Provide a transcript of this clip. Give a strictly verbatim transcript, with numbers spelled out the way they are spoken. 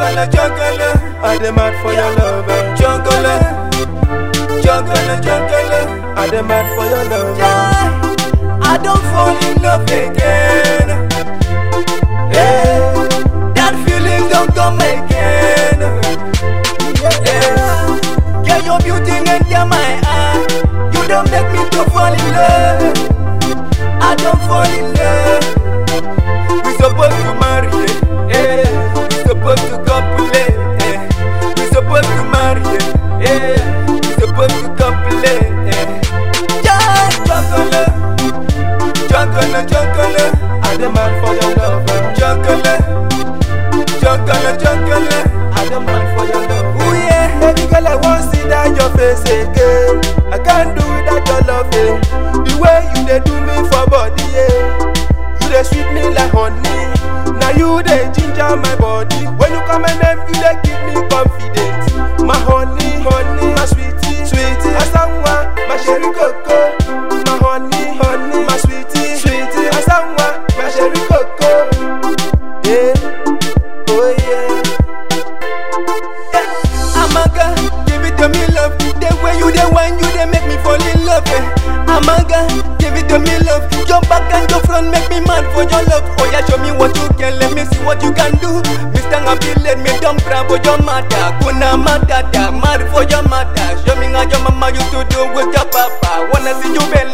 Jungle, jungle, I dem mad for your love. Jungle, jungle, jungle, I dem mad for your love. Yeah, I don't fall in love again. Yeah, that feeling don't come again. Yeah, get your beauty and get my eye. You don't make me to fall in love. I don't fall in love. We supposed to marry, yeah. We supposed to copulate, yeah. We supposed to marry, yeah. We supposed to copulate, yeah. Yeah, jungle, jungle, jungle, I demand for your love. Jungle, jungle, jungle, I demand for your love. Oh yeah, baby girl, I want to see that your face again. I can't do without your love, yeah. The way you they do me for body, yeah. You they sweet me like honey. Now you they ginger my body. When you come and name, you they give me confidence. My honey, honey, my sweetie, sweetie. Asawa, my cherry coco. My honey, honey, my sweetie, sweetie. Asawa, my cherry coco. Yeah, oh yeah. Yeah, Amaga, give it to me love. The way you they wine, you they make me fall in love. Yeah. Amaga, give it to me love. Your back and your front make me mad for your love. Oh yeah, show me what you can, let me see what you can do. Mister Happy, let me dump for your mother. Kuna matata, mad for your mother. Show me how your mama used to do with your papa. Wanna see you better.